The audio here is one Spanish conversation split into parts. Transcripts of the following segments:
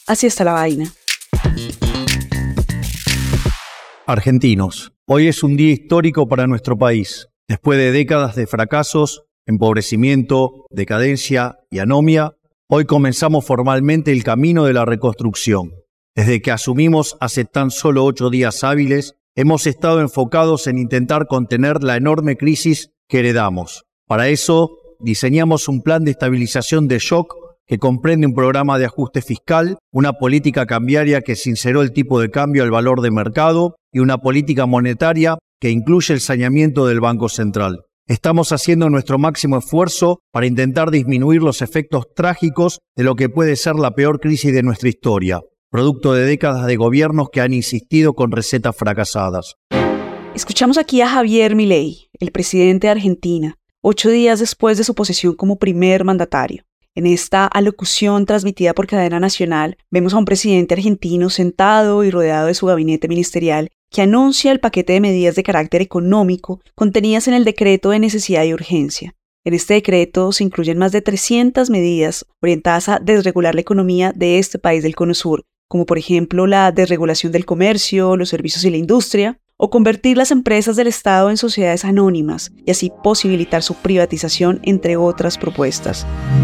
Así está la vaina. Argentinos, hoy es un día histórico para nuestro país. Después de décadas de fracasos, empobrecimiento, decadencia y anomia, hoy comenzamos formalmente el camino de la reconstrucción. Desde que asumimos hace tan solo 8 días hábiles, hemos estado enfocados en intentar contener la enorme crisis que heredamos. Para eso, diseñamos un plan de estabilización de shock que comprende un programa de ajuste fiscal, una política cambiaria que sinceró el tipo de cambio al valor de mercado y una política monetaria que incluye el saneamiento del Banco Central. Estamos haciendo nuestro máximo esfuerzo para intentar disminuir los efectos trágicos de lo que puede ser la peor crisis de nuestra historia, producto de décadas de gobiernos que han insistido con recetas fracasadas. Escuchamos aquí a Javier Milei, el presidente de Argentina, 8 días después de su posesión como primer mandatario. En esta alocución transmitida por cadena nacional, vemos a un presidente argentino sentado y rodeado de su gabinete ministerial que anuncia el paquete de medidas de carácter económico contenidas en el decreto de necesidad y urgencia. En este decreto se incluyen más de 300 medidas orientadas a desregular la economía de este país del Cono Sur, como por ejemplo la desregulación del comercio, los servicios y la industria, o convertir las empresas del Estado en sociedades anónimas y así posibilitar su privatización, entre otras propuestas.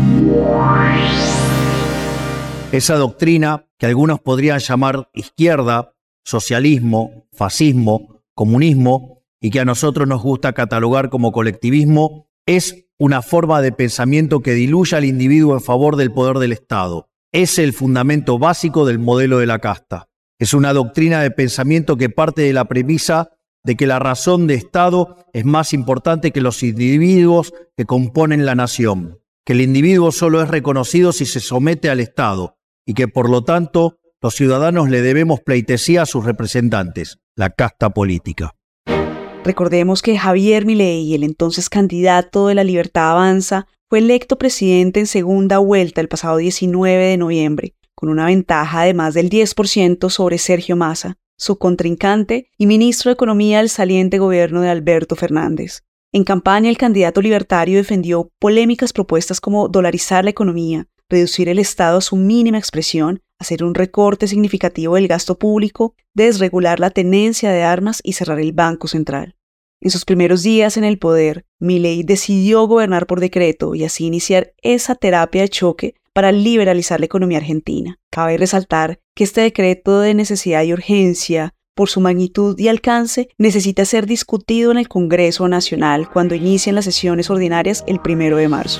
Esa doctrina, que algunos podrían llamar izquierda, socialismo, fascismo, comunismo, y que a nosotros nos gusta catalogar como colectivismo, es una forma de pensamiento que diluye al individuo en favor del poder del Estado. Es el fundamento básico del modelo de la casta. Es una doctrina de pensamiento que parte de la premisa de que la razón de Estado es más importante que los individuos que componen la nación, que el individuo solo es reconocido si se somete al Estado y que, por lo tanto, los ciudadanos le debemos pleitesía a sus representantes, la casta política. Recordemos que Javier Milei, el entonces candidato de La Libertad Avanza, fue electo presidente en segunda vuelta el pasado 19 de noviembre, con una ventaja de más del 10% sobre Sergio Massa, su contrincante y ministro de Economía del saliente gobierno de Alberto Fernández. En campaña, el candidato libertario defendió polémicas propuestas como dolarizar la economía, reducir el Estado a su mínima expresión, hacer un recorte significativo del gasto público, desregular la tenencia de armas y cerrar el Banco Central. En sus primeros días en el poder, Milei decidió gobernar por decreto y así iniciar esa terapia de choque para liberalizar la economía argentina. Cabe resaltar que este decreto de necesidad y urgencia, por su magnitud y alcance, necesita ser discutido en el Congreso Nacional cuando inicien las sesiones ordinarias el 1 de marzo.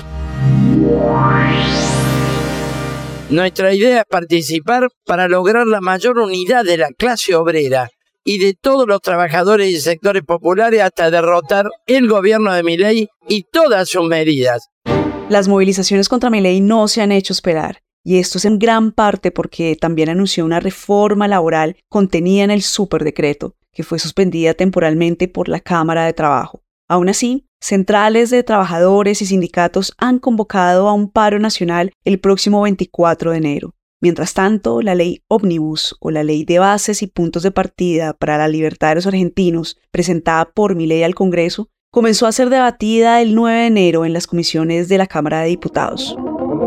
Nuestra idea es participar para lograr la mayor unidad de la clase obrera y de todos los trabajadores y sectores populares hasta derrotar el gobierno de Milei y todas sus medidas. Las movilizaciones contra Milei no se han hecho esperar, y esto es en gran parte porque también anunció una reforma laboral contenida en el superdecreto, que fue suspendida temporalmente por la Cámara de Trabajo. Aún así, centrales de trabajadores y sindicatos han convocado a un paro nacional el próximo 24 de enero. Mientras tanto, la ley Ómnibus, o la ley de bases y puntos de partida para la libertad de los argentinos, presentada por Milei al Congreso, comenzó a ser debatida el 9 de enero en las comisiones de la Cámara de Diputados.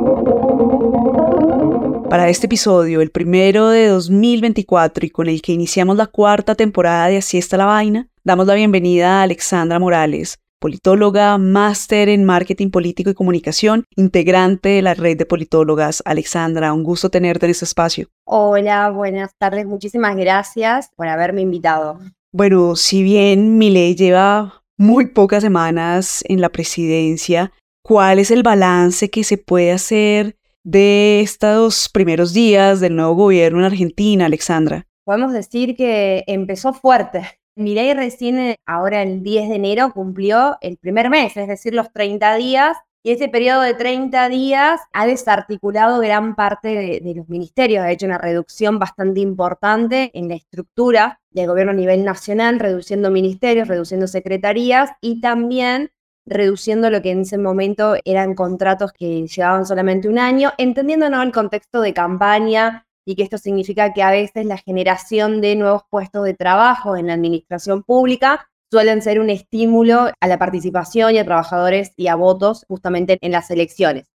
Para este episodio, el primero de 2024 y con el que iniciamos la 4ª temporada de Así está la vaina, damos la bienvenida a Alexandra Morales, politóloga, máster en marketing político y comunicación, integrante de la red de politólogas. Alexandra, un gusto tenerte en este espacio. Hola, buenas tardes, muchísimas gracias por haberme invitado. Bueno, si bien Milei lleva muy pocas semanas en la presidencia, ¿cuál es el balance que se puede hacer de estos primeros días del nuevo gobierno en Argentina, Alexandra? Podemos decir que empezó fuerte. Milei recién ahora el 10 de enero cumplió el primer mes, es decir, los 30 días, y ese periodo de 30 días ha desarticulado gran parte de los ministerios, ha hecho una reducción bastante importante en la estructura del gobierno a nivel nacional, reduciendo ministerios, reduciendo secretarías y también reduciendo lo que en ese momento eran contratos que llevaban solamente un año, entendiendo el contexto de campaña y que esto significa que a veces la generación de nuevos puestos de trabajo en la administración pública suelen ser un estímulo a la participación y a trabajadores y a votos justamente en las elecciones.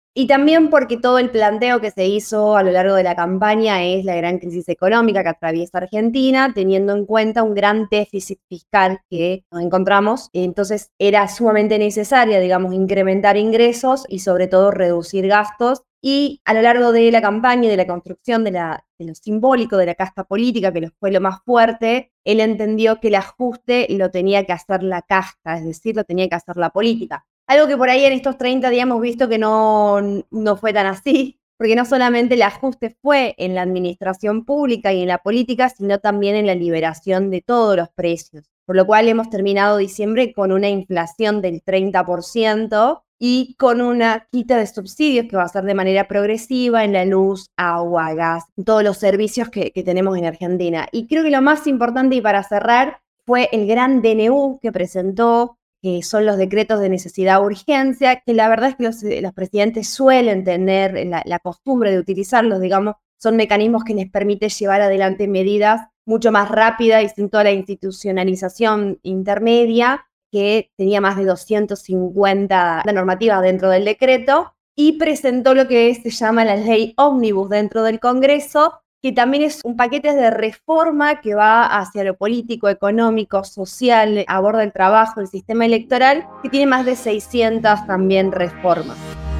Y también porque todo el planteo que se hizo a lo largo de la campaña es la gran crisis económica que atraviesa Argentina, teniendo en cuenta un gran déficit fiscal que nos encontramos. Entonces era sumamente necesaria, digamos, incrementar ingresos y sobre todo reducir gastos. Y a lo largo de la campaña y de la construcción de lo simbólico de la casta política, que fue lo más fuerte, él entendió que el ajuste lo tenía que hacer la casta, es decir, lo tenía que hacer la política. Algo que por ahí en estos 30 días hemos visto que no fue tan así, porque no solamente el ajuste fue en la administración pública y en la política, sino también en la liberación de todos los precios. Por lo cual hemos terminado diciembre con una inflación del 30% y con una quita de subsidios que va a ser de manera progresiva en la luz, agua, gas, todos los servicios que tenemos en Argentina. Y creo que lo más importante, y para cerrar, fue el gran DNU que presentó, que son los decretos de necesidad o urgencia, que la verdad es que los presidentes suelen tener la costumbre de utilizarlos, digamos, son mecanismos que les permiten llevar adelante medidas mucho más rápidas y sin toda la institucionalización intermedia, que tenía más de 250 normativas dentro del decreto, y presentó lo que se llama la ley ómnibus dentro del Congreso, que también es un paquete de reforma que va hacia lo político, económico, social, aborda el trabajo, el sistema electoral, que tiene más de 600 también reformas.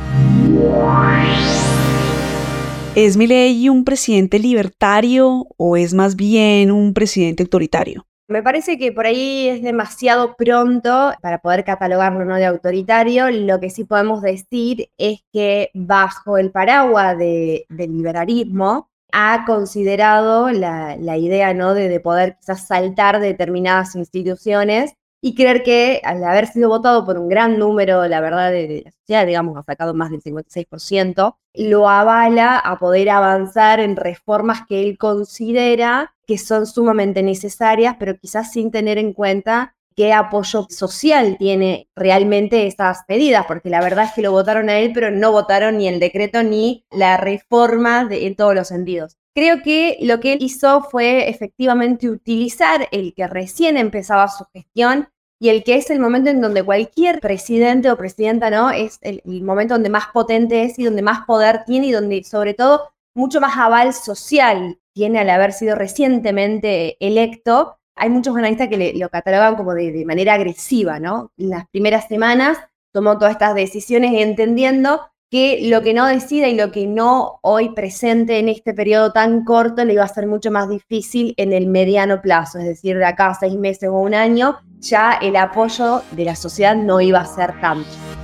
¿Es Milei un presidente libertario o es más bien un presidente autoritario? Me parece que por ahí es demasiado pronto para poder catalogarlo, ¿no?, de autoritario. Lo que sí podemos decir es que bajo el paraguas del liberalismo ha considerado la idea, ¿no?, de poder quizás saltar determinadas instituciones y creer que al haber sido votado por un gran número, la verdad, de la sociedad, digamos, ha sacado más del 56%, lo avala a poder avanzar en reformas que él considera que son sumamente necesarias, pero quizás sin tener en cuenta qué apoyo social tiene realmente esas medidas, porque la verdad es que lo votaron a él, pero no votaron ni el decreto ni la reforma en todos los sentidos. Creo que lo que él hizo fue efectivamente utilizar el que recién empezaba su gestión y el que es el momento en donde cualquier presidente o presidenta, ¿no?, es el momento donde más potente es y donde más poder tiene y donde sobre todo mucho más aval social tiene al haber sido recientemente electo. Hay muchos analistas que lo catalogan como de manera agresiva, ¿no? En las primeras semanas tomó todas estas decisiones entendiendo que lo que no decida y lo que no hoy presente en este periodo tan corto le iba a ser mucho más difícil en el mediano plazo, es decir, de acá a 6 meses o un año, ya el apoyo de la sociedad no iba a ser tanto.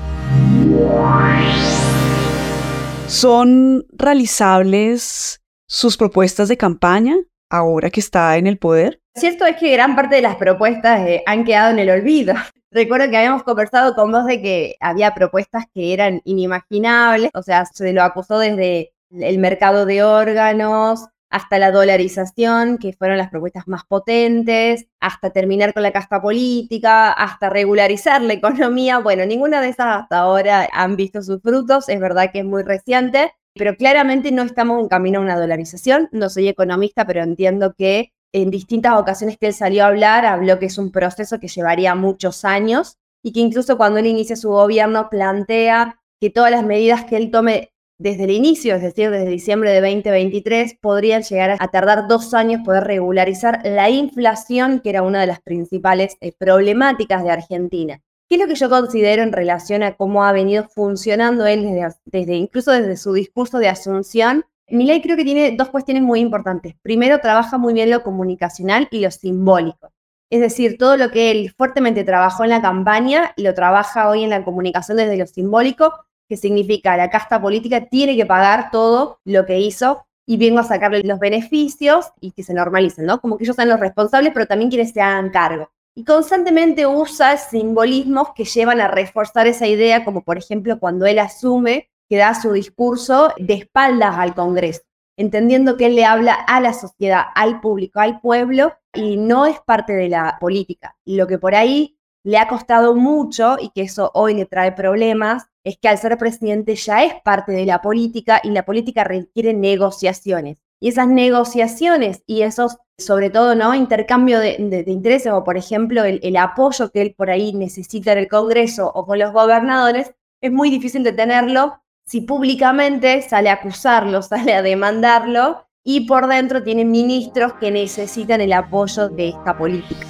¿Son realizables sus propuestas de campaña ahora que está en el poder? Cierto es que gran parte de las propuestas han quedado en el olvido. Recuerdo que habíamos conversado con vos de que había propuestas que eran inimaginables, o sea, se lo acusó desde el mercado de órganos hasta la dolarización, que fueron las propuestas más potentes, hasta terminar con la casta política, hasta regularizar la economía. Bueno, ninguna de esas hasta ahora han visto sus frutos, es verdad que es muy reciente, pero claramente no estamos en camino a una dolarización. No soy economista, pero entiendo que en distintas ocasiones que él salió a hablar, habló que es un proceso que llevaría muchos años y que incluso cuando él inicia su gobierno plantea que todas las medidas que él tome desde el inicio, es decir, desde diciembre de 2023, podrían llegar a tardar 2 años poder regularizar la inflación, que era una de las principales problemáticas de Argentina. ¿Qué es lo que yo considero en relación a cómo ha venido funcionando él incluso desde su discurso de asunción? Milei creo que tiene 2 cuestiones muy importantes. Primero, trabaja muy bien lo comunicacional y lo simbólico. Es decir, todo lo que él fuertemente trabajó en la campaña, lo trabaja hoy en la comunicación desde lo simbólico, que significa la casta política tiene que pagar todo lo que hizo y vengo a sacarle los beneficios y que se normalicen, ¿no? Como que ellos sean los responsables, pero también quienes se hagan cargo. Y constantemente usa simbolismos que llevan a reforzar esa idea, como por ejemplo cuando él asume que da su discurso de espaldas al Congreso, entendiendo que él le habla a la sociedad, al público, al pueblo, y no es parte de la política. Y lo que por ahí le ha costado mucho, y que eso hoy le trae problemas, es que al ser presidente ya es parte de la política, y la política requiere negociaciones. Y esas negociaciones y esos, sobre todo, ¿no?, intercambio de intereses, o por ejemplo el apoyo que él por ahí necesita en el Congreso o con los gobernadores, es muy difícil de tenerlo si públicamente sale a acusarlo, sale a demandarlo, y por dentro tiene ministros que necesitan el apoyo de esta política.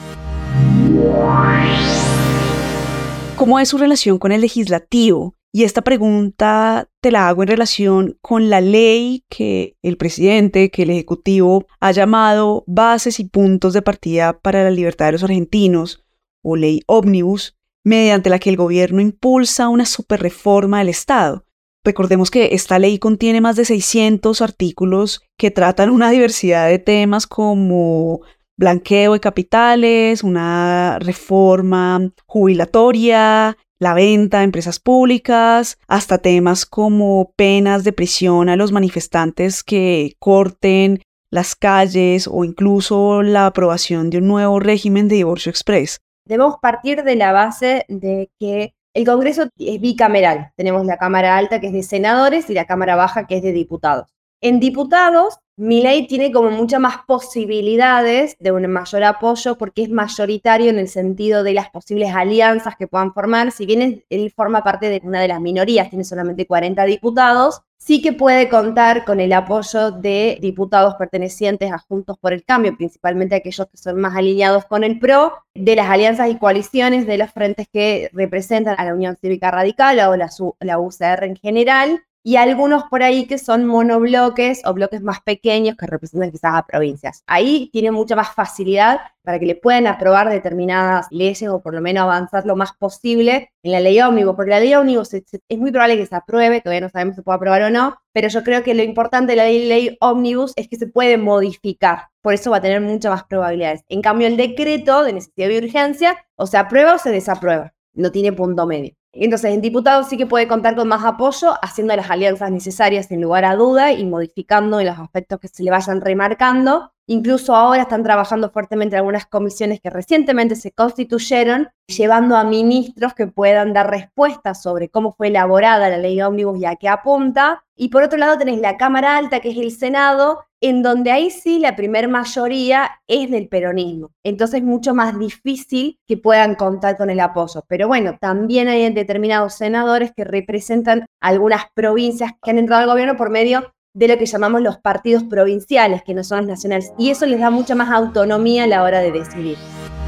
¿Cómo es su relación con el legislativo? Y esta pregunta te la hago en relación con la ley que el presidente, que el Ejecutivo ha llamado Bases y Puntos de Partida para la Libertad de los Argentinos, o Ley Ómnibus, mediante la que el gobierno impulsa una superreforma del Estado. Recordemos que esta ley contiene más de 600 artículos que tratan una diversidad de temas como blanqueo de capitales, una reforma jubilatoria, la venta de empresas públicas, hasta temas como penas de prisión a los manifestantes que corten las calles o incluso la aprobación de un nuevo régimen de divorcio exprés. Debemos partir de la base de que el Congreso es bicameral. Tenemos la Cámara Alta, que es de senadores, y la Cámara Baja, que es de diputados. En diputados, Milei tiene como muchas más posibilidades de un mayor apoyo porque es mayoritario en el sentido de las posibles alianzas que puedan formar. Si bien él forma parte de una de las minorías, tiene solamente 40 diputados, sí que puede contar con el apoyo de diputados pertenecientes a Juntos por el Cambio, principalmente aquellos que son más alineados con el PRO, de las alianzas y coaliciones de los frentes que representan a la Unión Cívica Radical o la UCR en general, y algunos por ahí que son monobloques o bloques más pequeños que representan quizás a provincias. Ahí tiene mucha más facilidad para que le puedan aprobar determinadas leyes o por lo menos avanzar lo más posible en la ley ómnibus, porque la ley ómnibus es muy probable que se apruebe, todavía no sabemos si se puede aprobar o no, pero yo creo que lo importante de la ley ómnibus es que se puede modificar, por eso va a tener muchas más probabilidades. En cambio, el decreto de necesidad y urgencia o se aprueba o se desaprueba, no tiene punto medio. Entonces, en diputados sí que puede contar con más apoyo, haciendo las alianzas necesarias sin lugar a duda y modificando en los aspectos que se le vayan remarcando. Incluso ahora están trabajando fuertemente algunas comisiones que recientemente se constituyeron, llevando a ministros que puedan dar respuestas sobre cómo fue elaborada la ley ómnibus y a qué apunta. Y por otro lado tenés la Cámara Alta, que es el Senado, en donde ahí sí la primer mayoría es del peronismo. Entonces es mucho más difícil que puedan contar con el apoyo. Pero bueno, también hay determinados senadores que representan algunas provincias que han entrado al gobierno por medio de lo que llamamos los partidos provinciales, que no son los nacionales, y eso les da mucha más autonomía a la hora de decidir.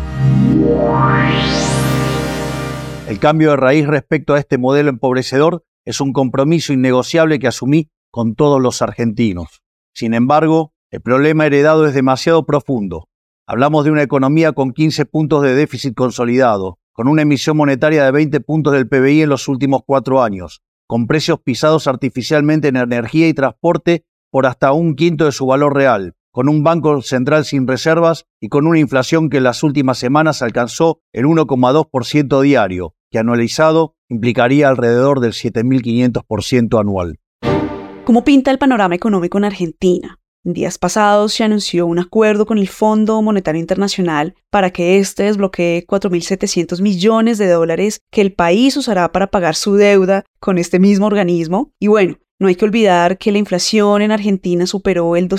El cambio de raíz respecto a este modelo empobrecedor es un compromiso innegociable que asumí con todos los argentinos. Sin embargo, el problema heredado es demasiado profundo. Hablamos de una economía con 15 puntos de déficit consolidado, con una emisión monetaria de 20 puntos del PBI en los últimos 4 años, con precios pisados artificialmente en energía y transporte por hasta 1/5 de su valor real, con un banco central sin reservas y con una inflación que en las últimas semanas alcanzó el 1,2% diario, que anualizado implicaría alrededor del 7.500% anual. ¿Cómo pinta el panorama económico en Argentina? En días pasados se anunció un acuerdo con el Fondo Monetario Internacional para que éste desbloquee $4.700 millones que el país usará para pagar su deuda con este mismo organismo. Y bueno, no hay que olvidar que la inflación en Argentina superó el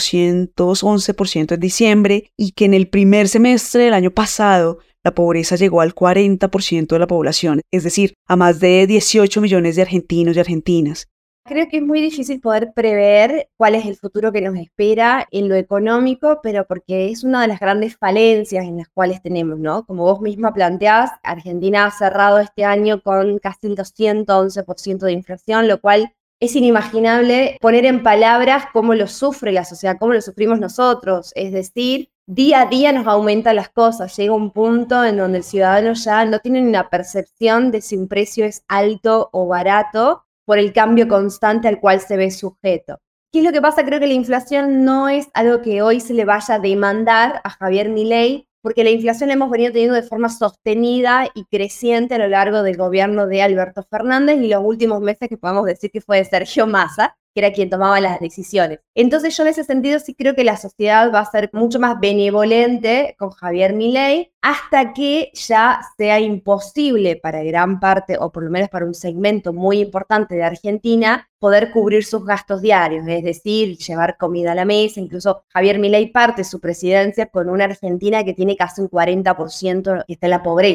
211% en diciembre y que en el primer semestre del año pasado la pobreza llegó al 40% de la población, es decir, a más de 18 millones de argentinos y argentinas. Creo que es muy difícil poder prever cuál es el futuro que nos espera en lo económico, pero porque es una de las grandes falencias en las cuales tenemos, ¿no? Como vos misma planteás, Argentina ha cerrado este año con casi el 211% de inflación, lo cual es inimaginable poner en palabras cómo lo sufre la sociedad, cómo lo sufrimos nosotros. Es decir, día a día nos aumentan las cosas. Llega un punto en donde el ciudadano ya no tiene una percepción de si un precio es alto o barato, por el cambio constante al cual se ve sujeto. ¿Qué es lo que pasa? Creo que la inflación no es algo que hoy se le vaya a demandar a Javier Milei, porque la inflación la hemos venido teniendo de forma sostenida y creciente a lo largo del gobierno de Alberto Fernández y los últimos meses que podemos decir que fue de Sergio Massa, que era quien tomaba las decisiones. Entonces yo en ese sentido sí creo que la sociedad va a ser mucho más benevolente con Javier Milei hasta que ya sea imposible para gran parte, o por lo menos para un segmento muy importante de Argentina, poder cubrir sus gastos diarios, es decir, llevar comida a la mesa. Incluso Javier Milei parte su presidencia con una Argentina que tiene casi un 40% que está en la pobreza.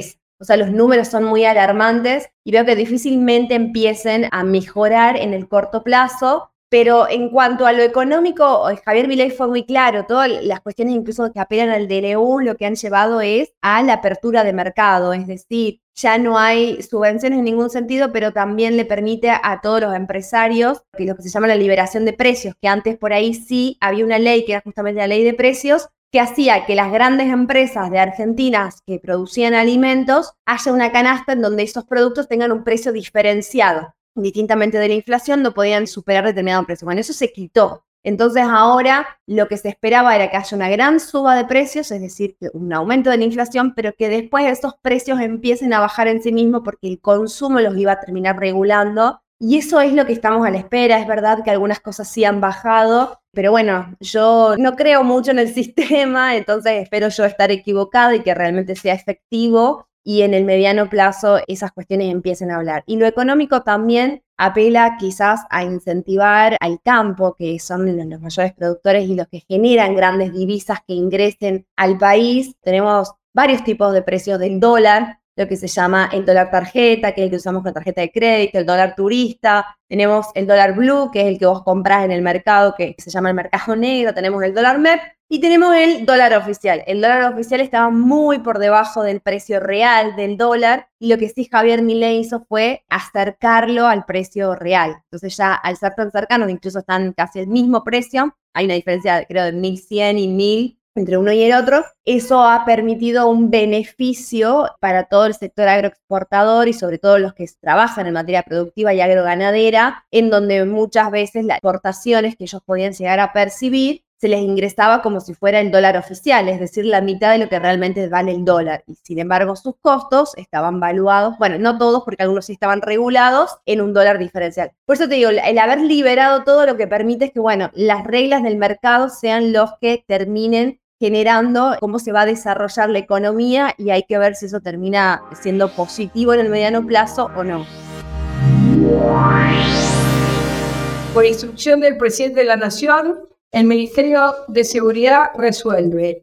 O sea, los números son muy alarmantes y veo que difícilmente empiecen a mejorar en el corto plazo. Pero en cuanto a lo económico, Javier Milei fue muy claro. Todas las cuestiones incluso que apelan al DNU lo que han llevado es a la apertura de mercado. Es decir, ya no hay subvenciones en ningún sentido, pero también le permite a todos los empresarios lo que se llama la liberación de precios, que antes por ahí sí había una ley que era justamente la ley de precios, que hacía que las grandes empresas de Argentina que producían alimentos haya una canasta en donde esos productos tengan un precio diferenciado. Distintamente de la inflación, no podían superar determinado precio. Bueno, eso se quitó. Entonces ahora lo que se esperaba era que haya una gran suba de precios, es decir, un aumento de la inflación, pero que después esos precios empiecen a bajar en sí mismos porque el consumo los iba a terminar regulando. Y eso es lo que estamos a la espera. Es verdad que algunas cosas sí han bajado, pero bueno, yo no creo mucho en el sistema, entonces espero yo estar equivocada y que realmente sea efectivo y en el mediano plazo esas cuestiones empiecen a hablar. Y lo económico también apela quizás a incentivar al campo, que son los mayores productores y los que generan grandes divisas que ingresen al país. Tenemos varios tipos de precios del dólar, lo que se llama el dólar tarjeta, que es el que usamos con tarjeta de crédito, el dólar turista, tenemos el dólar blue, que es el que vos comprás en el mercado, que se llama el mercado negro, tenemos el dólar MEP, y tenemos el dólar oficial. El dólar oficial estaba muy por debajo del precio real del dólar, y lo que sí Javier Milei hizo fue acercarlo al precio real. Entonces ya al ser tan cercanos, incluso están casi el mismo precio, hay una diferencia creo de 1.100 y 1.000, entre uno y el otro. Eso ha permitido un beneficio para todo el sector agroexportador y sobre todo los que trabajan en materia productiva y agroganadera, en donde muchas veces las exportaciones que ellos podían llegar a percibir se les ingresaba como si fuera el dólar oficial, es decir, la mitad de lo que realmente vale el dólar. Y sin embargo, sus costos estaban valuados, bueno, no todos, porque algunos sí estaban regulados, en un dólar diferencial. Por eso te digo, el haber liberado todo lo que permite es que, bueno, las reglas del mercado sean los que terminen generando cómo se va a desarrollar la economía y hay que ver si eso termina siendo positivo en el mediano plazo o no. Por instrucción del presidente de la Nación, el Ministerio de Seguridad resuelve: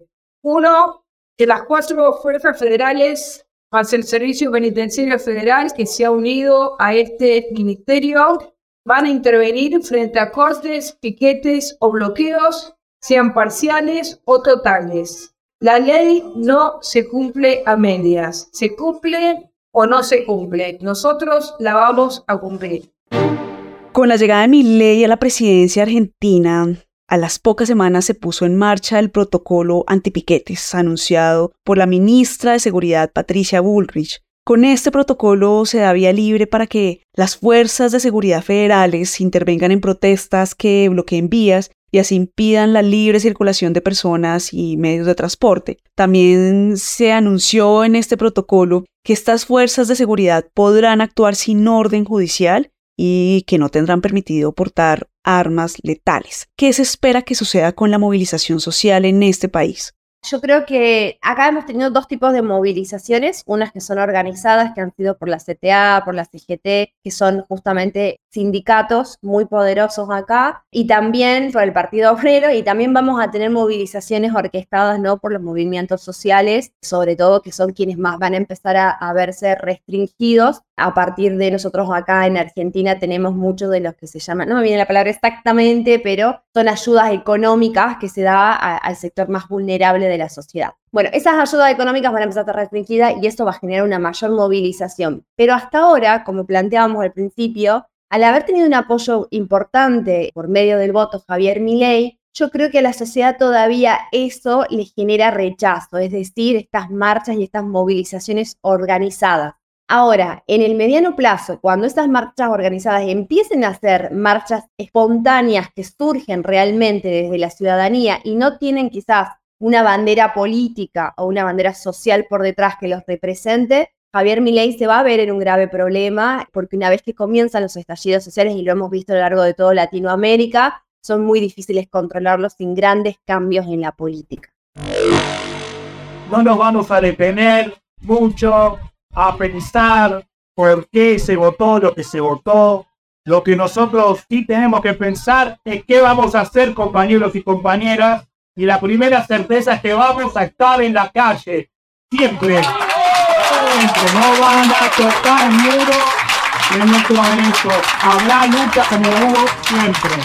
1. Que las 4 fuerzas federales más el Servicio Penitenciario Federal que se ha unido a este ministerio van a intervenir frente a cortes, piquetes o bloqueos, sean parciales o totales. La ley no se cumple a medias, se cumple o no se cumple. Nosotros la vamos a cumplir. Con la llegada de Milei a la presidencia argentina, a las pocas semanas se puso en marcha el protocolo antipiquetes anunciado por la ministra de Seguridad Patricia Bullrich. Con este protocolo se da vía libre para que las fuerzas de seguridad federales intervengan en protestas que bloqueen vías y así impidan la libre circulación de personas y medios de transporte. También se anunció en este protocolo que estas fuerzas de seguridad podrán actuar sin orden judicial y que no tendrán permitido portar armas letales. ¿Qué se espera que suceda con la movilización social en este país? Yo creo que acá hemos tenido 2 tipos de movilizaciones, unas que son organizadas, que han sido por la CTA, por la CGT, que son justamente sindicatos muy poderosos acá, y también por el Partido Obrero, y también vamos a tener movilizaciones orquestadas, ¿no?, por los movimientos sociales, sobre todo que son quienes más van a empezar a verse restringidos. A partir de nosotros acá en Argentina tenemos mucho de los que se llaman, no me viene la palabra exactamente, pero son ayudas económicas que se da al sector más vulnerable de la sociedad. Bueno, esas ayudas económicas van a empezar a estar restringidas y eso va a generar una mayor movilización. Pero hasta ahora, como planteábamos al principio, al haber tenido un apoyo importante por medio del voto Javier Milei, yo creo que a la sociedad todavía eso le genera rechazo, es decir, estas marchas y estas movilizaciones organizadas. Ahora, en el mediano plazo, cuando estas marchas organizadas empiecen a ser marchas espontáneas que surgen realmente desde la ciudadanía y no tienen quizás una bandera política o una bandera social por detrás que los represente, Javier Milei se va a ver en un grave problema, porque una vez que comienzan los estallidos sociales, y lo hemos visto a lo largo de toda Latinoamérica, son muy difíciles controlarlos sin grandes cambios en la política. No nos vamos a detener mucho a pensar por qué se votó lo que se votó. Lo que nosotros sí tenemos que pensar es qué vamos a hacer, compañeros y compañeras, y la primera certeza es que vamos a estar en la calle, siempre. siempre, no van a tocar el muro de nuestros derechos. Habrá lucha como hubo siempre.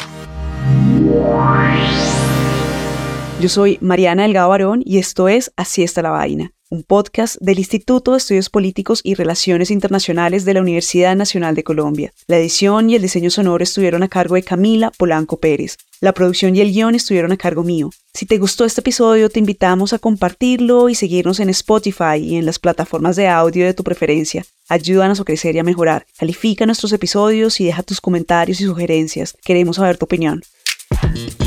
Yo soy Mariana Delgado Barón y esto es Así está la vaina, un podcast del Instituto de Estudios Políticos y Relaciones Internacionales de la Universidad Nacional de Colombia. La edición y el diseño sonoro estuvieron a cargo de Camila Polanco Pérez. La producción y el guión estuvieron a cargo mío. Si te gustó este episodio, te invitamos a compartirlo y seguirnos en Spotify y en las plataformas de audio de tu preferencia. Ayúdanos a crecer y a mejorar. Califica nuestros episodios y deja tus comentarios y sugerencias. Queremos saber tu opinión.